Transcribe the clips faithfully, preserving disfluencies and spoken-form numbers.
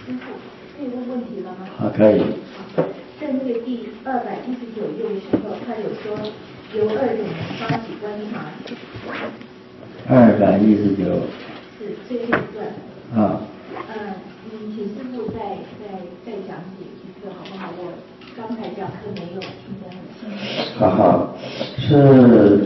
师父，可以问问题了吗？ 啊，可以。 好，在那个第二百一十九页的时候，他有说由二种人发起观察。 二百一十九。 是最后一段。 啊。 嗯，你请师父再再再讲解一次好不好？我刚才讲课没有听得很清楚。 好好，是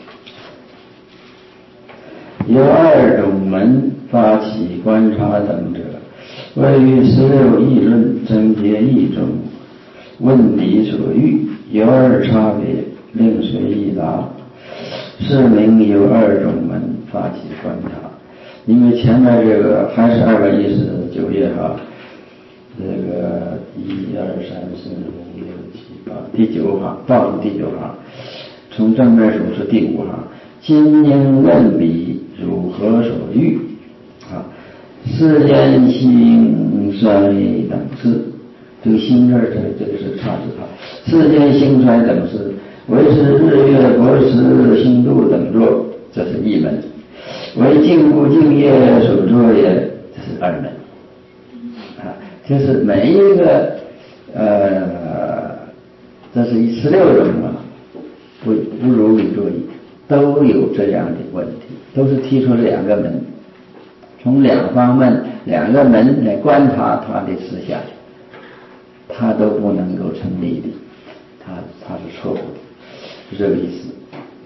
由二种门发起观察等者，为于十六议论增结一种问题所欲，由二差别，另随意答，是名由二种门发起观察。因为前面这个还是二百一十九页哈，这个一二三四五六七八第九行，倒数第九行，从正面数是第五行。今应问彼如何所欲啊？世间兴衰等事，这个兴字这这个是差字哈。世间兴衰等事，为是日月薄时星度等作，这是一门。为静不静业所作也，这是二门啊。就是每一个呃，这是十六种啊，不不如理作意，都有这样的问题，都是提出两个门，从两方面两个门来观察他的思想，他都不能够成立的，他他是错误的，是这个意思。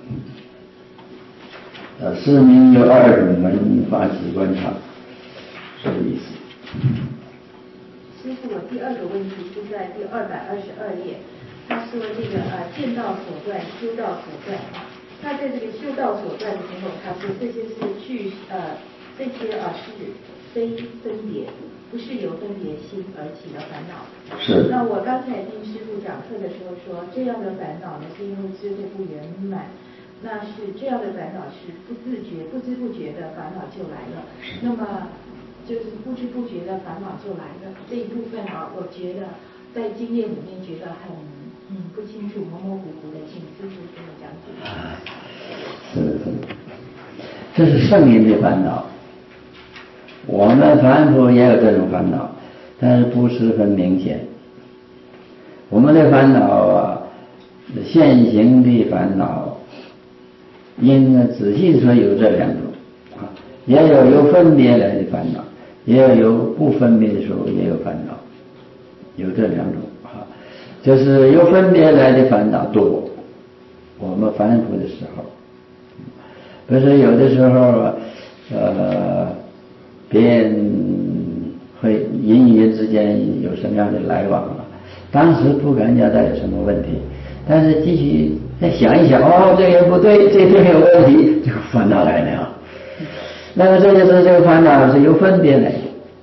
呃，是名由二种门发起观察，什么意思？ 师父，我第二个问题是在第二百二十二页，他说这个呃见道所断，修道所断啊。他在这个修道所断的时候，他说这些是具呃这些啊是非分别，不是由分别心而起的烦恼。 是。 那我刚才听师父讲课的时候说，这样的烦恼呢是因为智慧不圆满。那是这样的烦恼是不自觉、不知不觉的烦恼就来了。那么就是不知不觉的烦恼就来了这一部分啊，我觉得在经验里面觉得很嗯不清楚、模模糊糊的，请师父给我讲解。 是是，这是圣人的烦恼。我们凡夫也有这种烦恼，但是不十分明显。我们的烦恼啊，现行的烦恼。应该仔细说有这两种啊，也有由分别来的烦恼，也有由不分别的时候也有烦恼，有这两种啊。就是由分别来的烦恼多，我们凡夫的时候，不是有的时候呃，别人会人与人之间有什么样的来往啊，当时不感觉到有什么问题，但是继续再想一想，哦，这个不对，这个有问题，这个烦恼来了。那么这就是这个烦恼是由分别来的。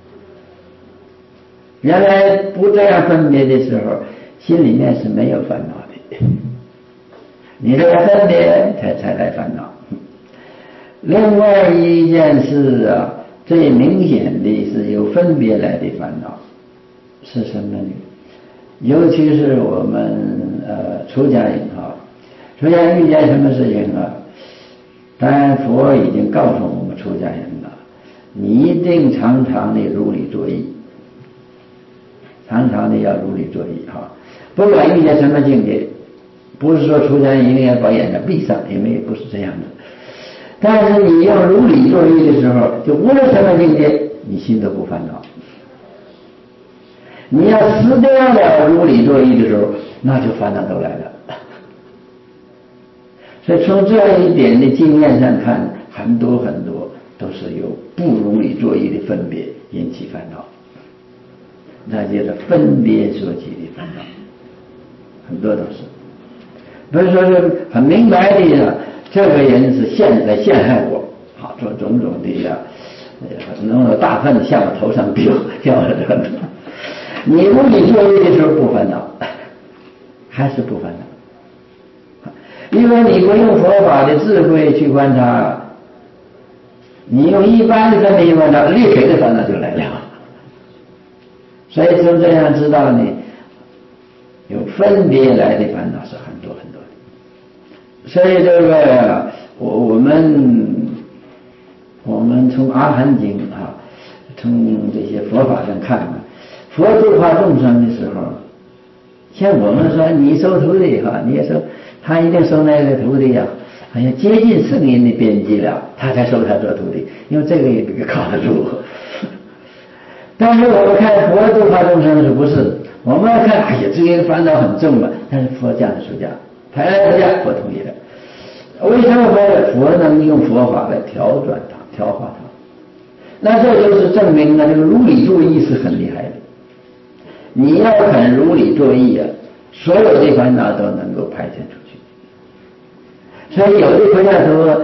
原来不这样分别的时候，心里面是没有烦恼的。你这个分别才才来烦恼。另外一件事啊，最明显的是由分别来的烦恼，是什么呢？尤其是我们呃出家人啊。出家人遇见什么事情啊？当然佛已经告诉我们出家人了，你一定常常的如理作意，常常的要如理作意哈。不管遇见什么境界，不是说出家人一定要把眼睛闭上，也没有不是这样的。但是你要如理作意的时候，就无论什么境界，你心都不烦恼。你要失掉了如理作意的时候，那就烦恼都来了。所以从这一点的经验上看，很多很多都是由不如理作意的分别引起烦恼，那就是分别所起的烦恼，很多都是。不是说是很明白的，这个人是陷在陷害我，好做种种的呀，弄个大粪向我头上丢，向我这个。你如理作意的时候不烦恼，还是不烦恼。因为你不用佛法的智慧去观察，你用一般的分别观察，立刻的烦恼就来了。所以从这样知道呢，有分别来的烦恼是很多很多的。所以这个我我们我们从阿含经啊，从从这些佛法上看呢，佛度化众生的时候，像我们说你收徒弟哈，你也收，他一定收那个徒弟呀、啊，好像接近圣人的边际了，他才收他做徒弟，因为这个也靠得住。但是我们看佛度化众生是不是？我们看，哎呀，这个烦恼很重嘛。但是佛讲的出家，他要出家，佛同意的。为什么佛佛能用佛法来调转它、调化它？那这就是证明了这个如理作意是很厉害的。你要肯如理作意啊，所有的烦恼都能够排遣出去。所以有的国家说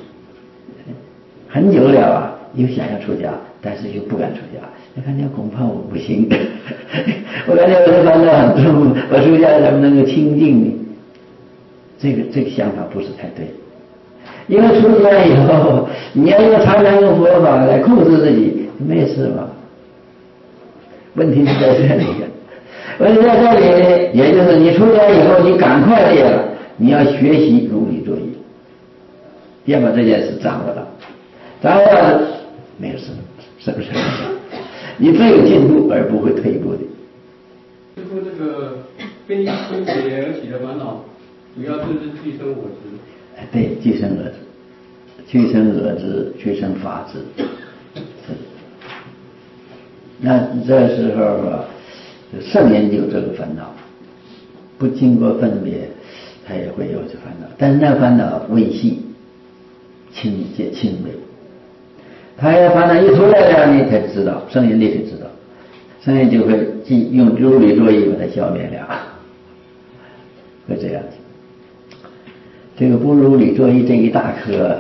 很久了啊，又想要出家，但是又不敢出家。你看，你恐怕我不行，我感觉我的烦恼很重，我出家怎么能够清净呢？这个这个想法不是太对，因为出家以后，你要用常常用佛法来控制自己，没事嘛。问题是在这里，问题在这里，也就是你出家以后，你赶快戒了，你要学习如理作意，要把这件事掌握到，掌握到没有事，是不是？你只有进步而不会退步的。 师父，这个非分别而起的烦恼，主要就是俱生我执。 哎，对，俱生我执，俱生我执，俱生法执。是。那这时候啊，圣人有这个烦恼，不经过分别，他也会有这烦恼，但是那烦恼微细、轻介、轻微。他要烦恼一出来了，你才知道，圣人立刻知道，圣人就会用如理作意把它消灭了，会这样子。这个不如理作意这一大科，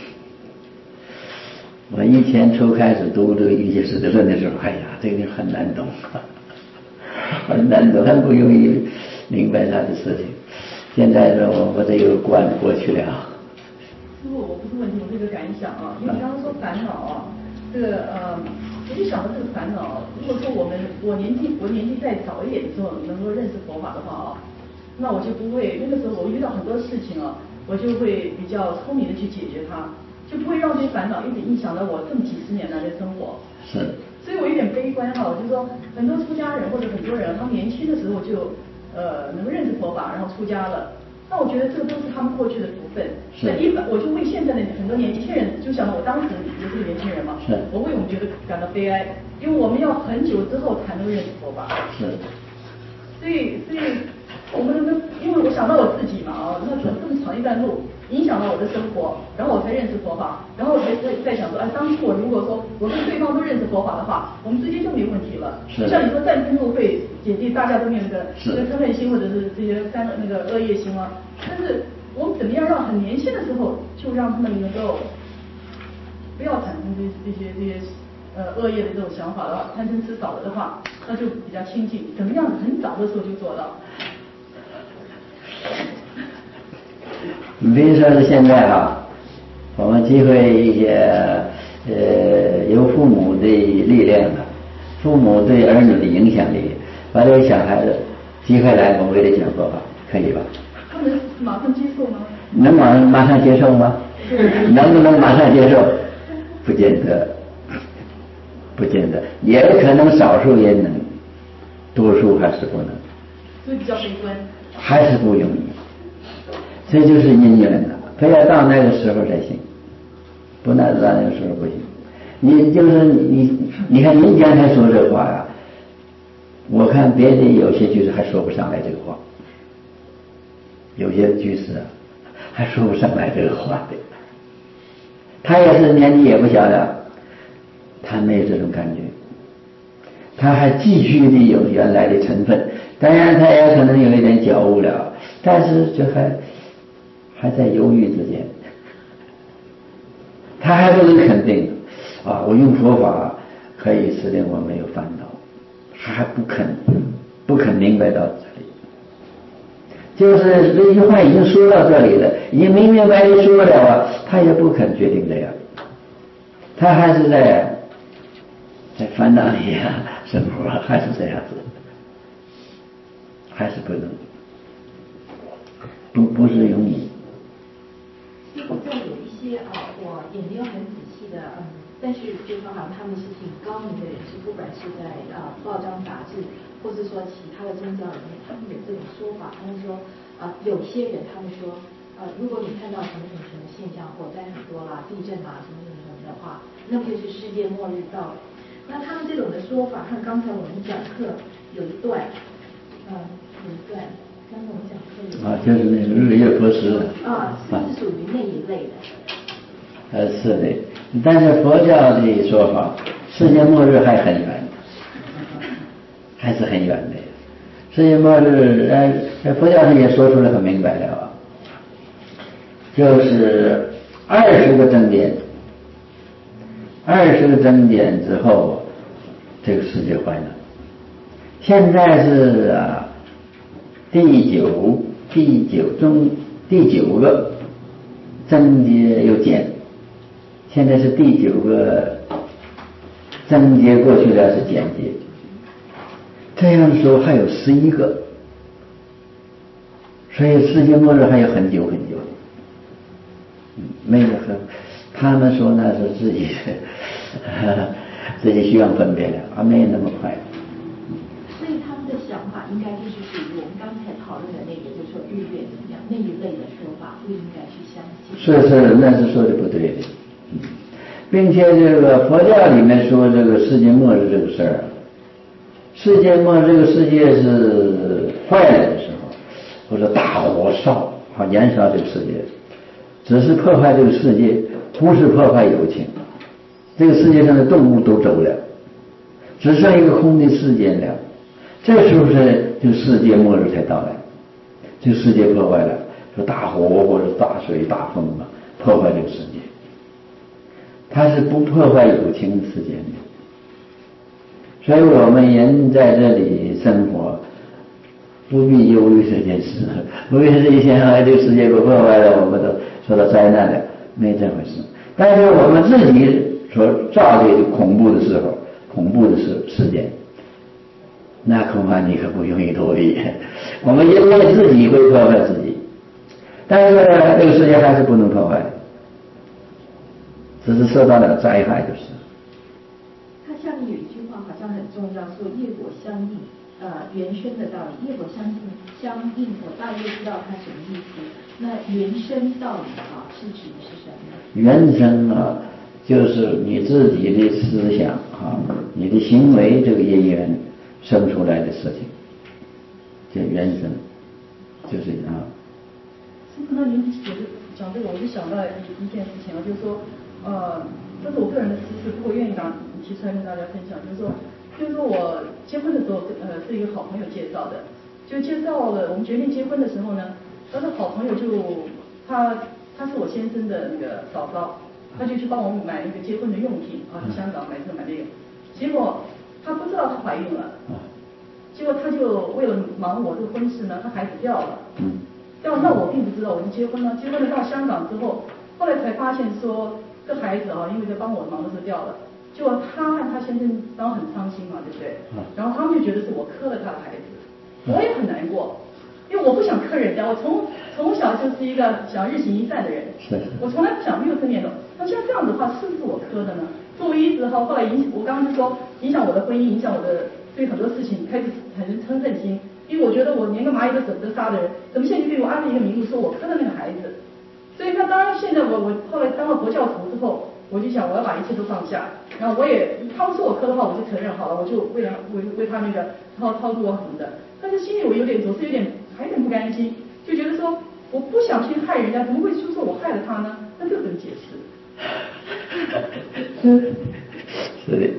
我以前初开始读这个瑜伽师的论的时候，哎呀，这个很难懂，很难懂，很不容易明白他的事情。现在呢，我我这个关过去了。 师父，我不是问题，我是一个感想啊。因为你刚刚说烦恼啊，这个呃，我就想到这个烦恼，如果说我们我年纪我年纪再早一点的时候能够认识佛法的话啊，那我就不会那个时候我遇到很多事情啊，我就会比较聪明的去解决它，就不会让这些烦恼一直影响到我这么几十年来的生活。 是。所以我有点悲观哈，我就说很多出家人或者很多人，他们年轻的时候就呃能认识佛法，然后出家了。那我觉得这个都是他们过去的福分。那一般我就为现在的很多年轻人，就像我当时也是个年轻人嘛， 是我为我们觉得感到悲哀，因为我们要很久之后才能认识佛法。 是。 所以，所以我们能，因为我想到我自己嘛啊，那走这么长一段路，影响了我的生活，然后我才认识佛法，然后我才在在想说，哎，当初我如果说我跟对方都认识佛法的话，我们之间就没问题了。就像你说战争路会姐弟大家都没有那个那个嗔恨心或者是这些三那个恶业心啊，但是我们怎么样让很年轻的时候就让他们能够不要产生这这些这些呃恶业的这种想法的话，贪嗔痴少了的话，那就比较清净。怎么样子很早的时候就做到？ 你比如说是现在哈，我们集会一些呃有父母的力量啊，父母对儿女的影响力，把这个小孩子集会来，我为他讲佛法，可以吧？ 他们马上接受吗？ 能马马上接受吗？能不能马上接受？不见得，不见得，也可能少数也能，多数还是不能。 所以比较悲观。 还是不容易。这就是因缘了，非要到那个时候才行，不那到那个时候不行。你就是你，你看您刚才说这话呀、啊，我看别的有些居士还说不上来这个话，有些居士啊还说不上来这个话的。他也是年纪也不小了，他没有这种感觉，他还继续的有原来的成分，当然他也可能有一点觉悟了，但是这还。还在犹豫之间，他还不能肯定啊！我用佛法可以使令我没有烦恼，他还不肯，不肯明白到这里。就是这句话已经说到这里了，已经明明白白说了啊，他也不肯决定这样，他还是在在烦恼里啊生活，还是这样子，还是不能，不不是容易。 在有一些啊，我也没有很仔细的嗯但是就说好像他们是挺高明的人士，不管是在呃报章杂志，或是说其他的宗教里面，他们有这种说法。他们说，呃，有些人他们说，呃，如果你看到什么什么什么现象，火灾很多啦，地震啦，什么什么什么的话，那么就是世界末日到了。那他们这种的说法，和刚才我们讲课有一段，呃，有一段，刚才我们讲课有一段啊，就是那个日月佛师啊，是不是属于那一类的？ 呃，是的，但是佛教的说法，世界末日还很远，还是很远的。世界末日，呃，佛教上也说出来很明白了啊，就是二十个正点，二十个正点之后，这个世界坏了。现在是啊，第九第九中第九个正节又减。现在是第九个增节过去了是减节，这样说还有十一个，所以世界末日还有很久很久。没有很，他们说那是自己自己需要分别了，还没有那么快。 所以他们的想法应该就是属于我们刚才讨论的那个，就是说日月怎么样那一类的说法，不应该去相信。 是是，那是说的不对的。并且这个佛教里面说这个世界末日这个事儿，世界末日这个世界是坏了的时候，或者大火烧，好燃烧这个世界，只是破坏这个世界，不是破坏有情。这个世界上的动物都走了，只剩一个空的世界了。这时候是就世界末日才到来，这个世界破坏了，说大火或者大水大风啊，破坏这个世界。它是不破坏有情的世界的，所以我们人在这里生活，不必忧虑这件事，不必是一想哎，这个世界被破坏了，我们都受到灾难了，没这回事。但是我们自己所造的恐怖的时候，恐怖的事事件，那恐怕你可不容易脱离。我们因为自己会破坏自己，但是这个世界还是不能破坏，只是受到了灾害就是。 它下面有一句话好像很重要，说业果相应，呃，原生的道理，业果相应相应，我大约知道它什么意思。那原生道理啊，是指的是什么呢？ 原生啊，就是你自己的思想啊，你的行为这个因缘生出来的事情，叫原生，就是啊。 师父，那您讲这个，我就想到一一件事情啊，就是说，呃，这是我个人的知识，不过愿意拿提出来跟大家分享，就是说，就是说我结婚的时候，呃，是一个好朋友介绍的，就介绍了我们决定结婚的时候呢，他的好朋友就他他是我先生的那个嫂嫂，他就去帮我买那个结婚的用品啊，去香港买这个买那个，结果他不知道她怀孕了，结果他就为了忙我这个婚事呢，他孩子掉了。嗯。掉，那我并不知道，我就结婚了，结婚了到香港之后，后来才发现说这孩子啊，因为在帮我忙的时候掉了，结果他和他先生当然很伤心嘛，对不对？然后他们就觉得是我磕了他的孩子，我也很难过，因为我不想磕人家，我从从小就是一个想日行一善的人，我从来不想六生念头。那像这样子的话，是不是我磕的呢？所以我一直后后来影响，我刚刚就说影响我的婚姻，影响我的对很多事情开始产生嗔恨心。因为我觉得我连个蚂蚁都舍不得杀的人，怎么现在就给我安了一个名目，说我磕了那个孩子？所以那当然，现在我我后来当了佛教徒之后，我就想我要把一切都放下，然后我也他们说我磕的话，我就承认好了，我就为了为为他那个超超度我什么的，但是心里我有点总是有点还有点不甘心，就觉得说我不想去害人家，怎么会就说我害了他呢？那这怎么解释？ 是的，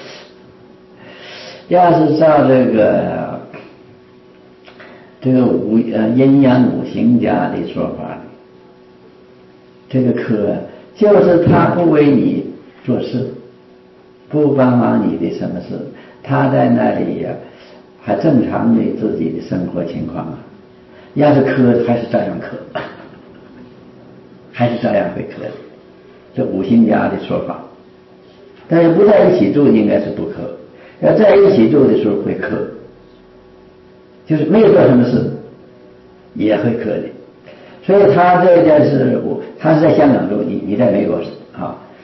要是照这个。这个五呃阴阳五行家的说法，这个科就是他不为你做事，不帮忙你的什么事，他在那里呀、啊、还正常的自己的生活情况啊。要是科还是这样科，还是这样会科的，这五行家的说法。但是不在一起住应该是不科，要在一起住的时候会科。就是没有做什么事，也会磕的。所以他这件事，我他是在香港住，你你在美国啊，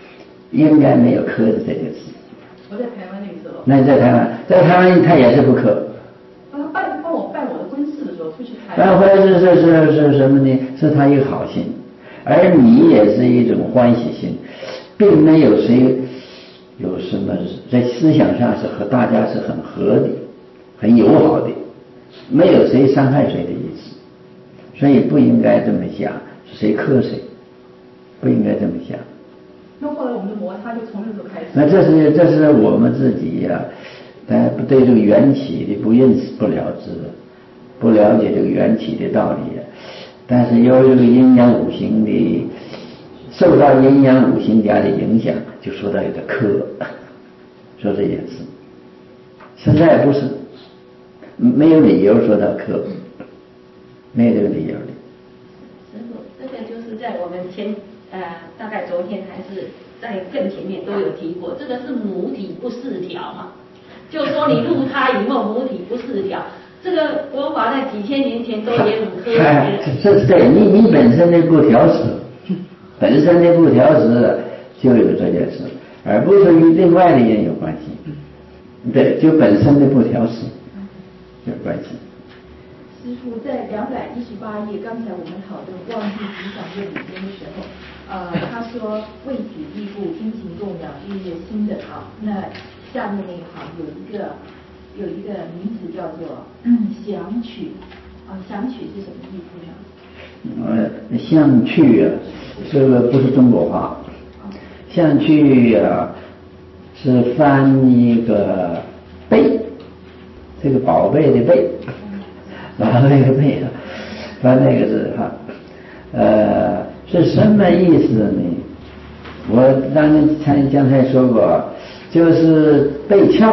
应该没有克的这个字。 我在台湾那个时候。 那你在台湾，在台湾他也是不克。 他办帮我办我的婚事的时候，出去台湾。 办婚事是是是什么呢？是他一个好心，而你也是一种欢喜心，并没有谁有什么在思想上是和大家是很合的、很友好的，没有谁伤害谁的意思，所以不应该这么想，是谁克谁，不应该这么想。 那后来我们的摩擦就从那时候开始。 那这是这是我们自己呀、啊，但不对这个缘起的不认识、不了知，不了解这个缘起的道理、啊。但是由于这个阴阳五行的受到阴阳五行家的影响，就说到有点克，说这件事，实在不是没有理由说到克，没有这个理由的。 师父，这个就是在我们前呃大概昨天还是在更前面都有提过，这个是母体不失调嘛，就说你入胎以后母体不失调。这个佛法在几千年前都也很科学。 是对你你本身的不调适，本身的不调适就有这件事，而不是与另外的人有关系。对，就本身的不调适有关系。 师父在两百一十八页，刚才我们讨论忘记吉祥这里边的时候，呃，他说为子义布，殷勤供养，日月新的啊，那下面那一行有一个。有一个名词叫做祥曲啊，祥曲是什么意思呢？呃，祥曲啊，这个不是中国话。祥曲啊，是翻一个贝，这个宝贝的贝，然后那个贝啊，翻那个字哈，呃，是什么意思呢？我刚才刚才说过，就是贝壳。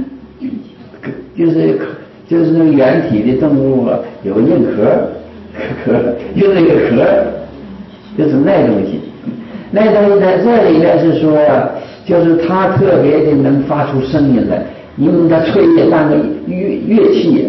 就是就是那个原体的动物啊，有个硬壳，壳就那个壳，就是那东西。那东西在这里面是说，就是它特别的能发出声音来，因为它吹也当个乐乐器，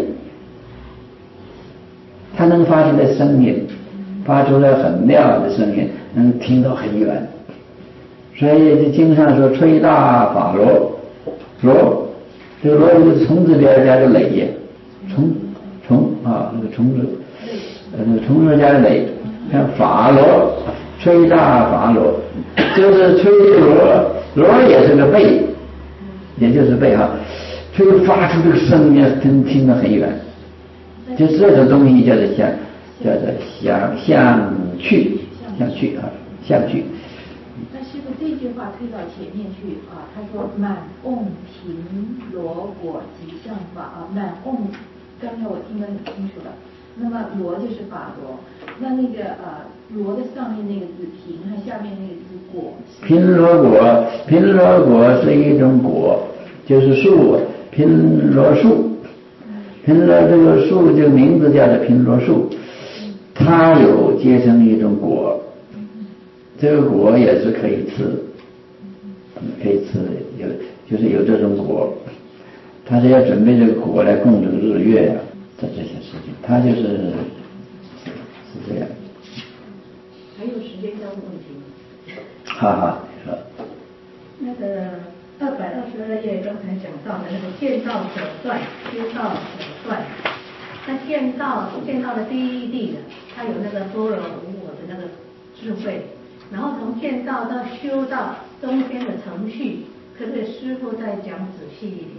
它能发出来声音，发出来很妙的声音，能听到很远。所以这经上说吹大法螺，螺。这个螺就是虫字边加个垒呀，虫虫啊，那个虫字，呃，那个虫字加个垒，像法螺，吹大法螺，就是吹螺，螺也是个贝，也就是贝哈，吹发出这个声音，听听得很远，就这种东西叫做像，叫做像像去，像去啊，像去。 那师父这句话推到前面去啊，他说满瓮频罗果吉祥法啊，满瓮，刚才我听得很清楚了。那么罗就是法螺，那那个呃罗的上面那个字频和下面那个字果。 频罗果，频罗果是一种果，就是树，频罗树。频罗这个树这个名字叫做频罗树，它有结成一种果。这个果也是可以吃，可以吃的，有就是有这种果，他是要准备这个果来供这个日月呀、啊，这这些事情，他就是是这样。 还有时间交的问题。 哈哈，你说。 那个二百二十二页刚才讲到的那个见道手段，修道手段，那见道见道的第一地的，他有那个般若无我的那个智慧。然后从见道到修道中间的程序，可不可以师父再讲仔细一点？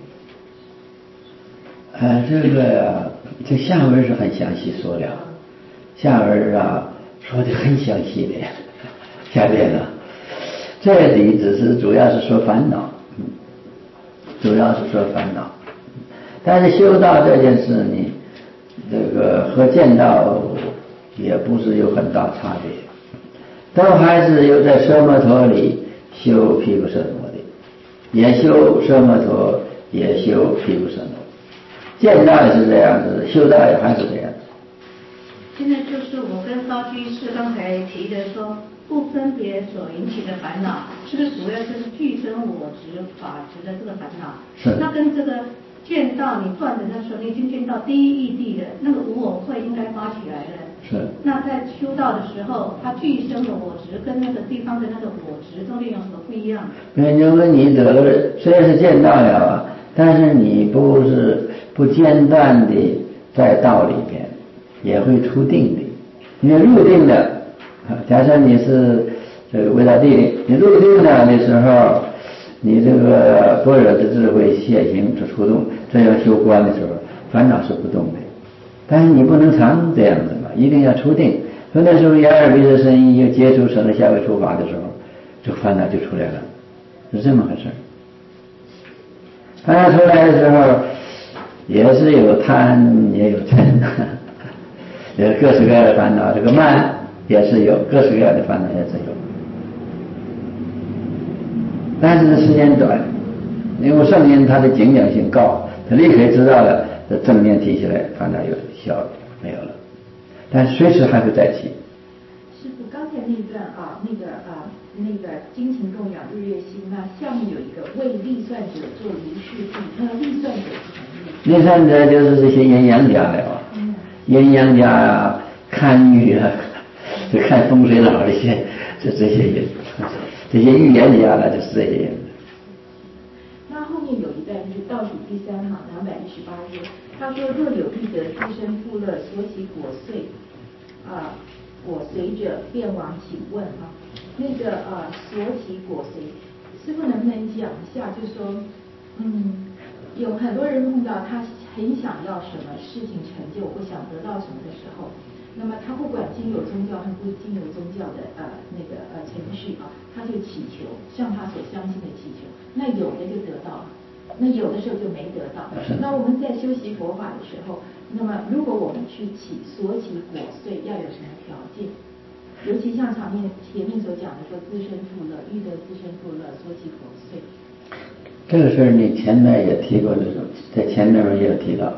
呃，这个这下文是很详细说了，下文啊说的很详细的，下边呢，这里只是主要是说烦恼，嗯，主要是说烦恼，但是修道这件事呢，这个和见道也不是有很大差别。都还是有在奢摩陀里修毗卢舍那的，也修奢摩陀，也修毗卢舍那，见道也是这样子，修道也还是这样子。 现在就是我跟高居士刚才提的说，不分别所引起的烦恼，是不是主要就是俱生我执法执的这个烦恼？ 是。 那跟这个见到你断的那时候，你已经见到第一义谛的那个无我慧应该发起来了。 是。 那在修道的时候，他具生的我执跟那个地方的那个果执中间有什么不一样？ 因为你得了，虽然是见道了啊，但是你不是不间断的在道里边，也会出定的。你入定了，假设你是这个为了地，你入定了的时候，你这个般若的智慧现行就出动，这样修观的时候，烦恼是不动的。但是你不能常这样子嘛，一定要出定。所以那时候眼耳鼻舌身意又接触成了下位出法的时候，这烦恼就出来了，是这么回事。烦恼出来的时候，也是有贪也有嗔，有各式各样的烦恼。这个慢也是有，各式各样的烦恼也是有。但是时间短，因为圣人他的警觉性高，他立刻知道了，这正面提起来，烦恼有消没有了，但是随时还会再起。 师父，刚才那段啊，那个啊，那个精勤供养日月星，那下面有一个为立算者做如是地，那立算者是什么意思？ 立算者就是这些阴阳家的啊，嗯、阴阳家啊，看预啊，就看风水佬这些，就这些人。这些预言家呢，就是这些人。 那后面有一段就是倒数第三行两百一十八页，他说：“若有欲得自身富乐，所起果遂，啊、呃，果随者便往请问啊，那个啊、呃，所起果随，师父能不能讲一下？就是说，嗯，有很多人碰到他很想要什么事情成就，或想得到什么的时候。”那么他不管经由宗教和不经由宗教的呃那个呃程序啊，他就祈求，像他所相信的祈求，那有的就得到了，那有的时候就没得到。那我们在修习佛法的时候，那么如果我们去起所起果遂，要有什么条件？尤其像前面前面所讲的说自身富乐，欲得自身富乐，所起果遂。 这个事儿你前面也提过，这种在前面也有提到。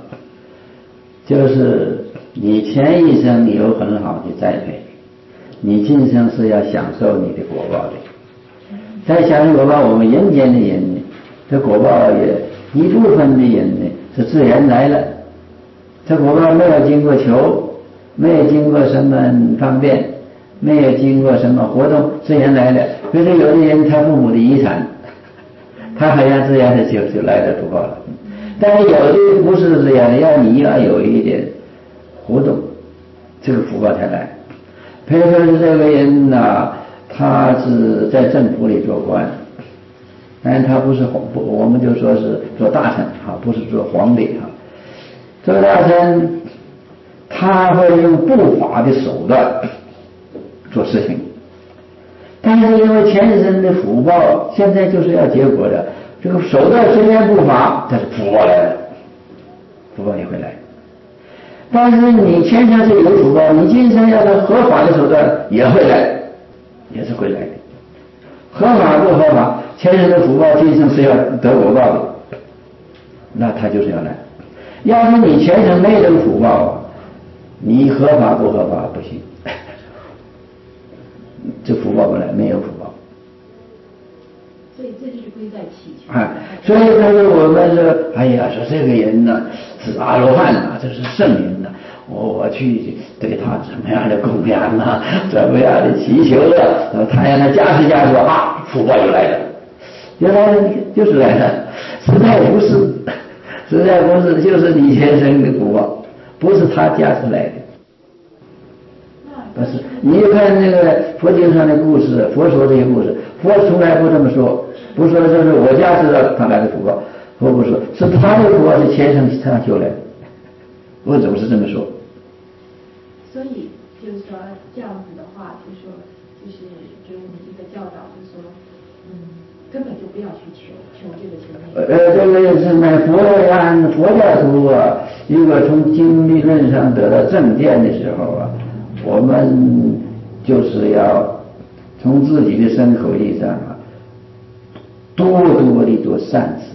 就是你前一生有很好的栽培，你今生是要享受你的果报的。在享受果报，我们人间的人呢，这果报也一部分的人呢是自然来了，这果报没有经过求，没有经过什么方便，没有经过什么活动，自然来了。比如说有的人他父母的遗产，他好像自然的就就来了果报了。但是有的不是这样的，要你要有一点活动，这个福报才来。比如说是这个人呐、啊，他是在政府里做官，但是他不是皇，我们就说是做大臣啊，不是做皇帝啊。做大臣，他会用不法的手段做事情，但是因为前生的福报，现在就是要结果的。这个手段虽然不法，但是福报来了，福报也会来。但是你前生是有福报，你今生要是合法的手段也会来，也是会来的。合法不合法，前生的福报今生是要得果报的，那他就是要来。要是你前生没有福报，你合法不合法不行，这福报不来，没有福报。 所以这就是归在祈求。 啊，所以他说我们说，哎呀，说这个人呢是阿罗汉呐，这是圣人呐，我我去对他怎么样的供养啊，怎么样的祈求啊，他让他加持加持啊，福报就来了。原来就是来了，实在不是，实在不是，就是你前生的福报，不是他加持来的。不是，你看那个佛经上的故事，佛说这些故事，佛从来不这么说，不说就是我加持了他来的福报，佛不说，是他的福报是前生他修来的，我总是这么说。 所以就是说这样子的话，就是说就是给我们一个教导，就是说，嗯，根本就不要去求求这个求那个。 呃，这个是呢，佛按佛教徒啊，如果从经理论上得到正见的时候啊。我们就是要从自己的身口意上啊，多多的做善事，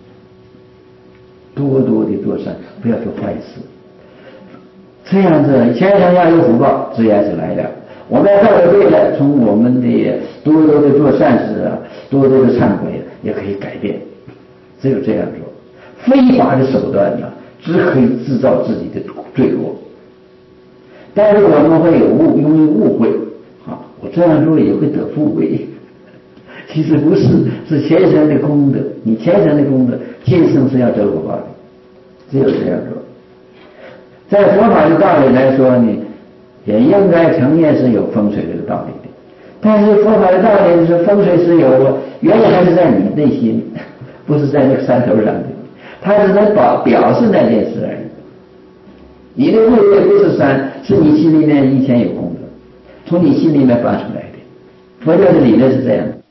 多多的做善，不要做坏事。这样子，前生要有福报，自然是来了。我们要到了对了，从我们的多多的做善事啊，多多的忏悔，也可以改变。只有这样做，非法的手段呢、啊，只可以制造自己的罪过。 但是我们会有误，容易误会，啊，我这样做也会得富贵。其实不是，是前生的功德，你前生的功德，今生是要得果报的，只有这样做。在佛法的道理来说呢，也应该承认是有风水这个道理的，但是佛法的道理是风水是有，原因还是在你内心，不是在那个山头上的，它只能表表示那件事而已。你的物业不是山，是你心里面以前有功德，从你心里面发出来的。佛教的理论是这样的。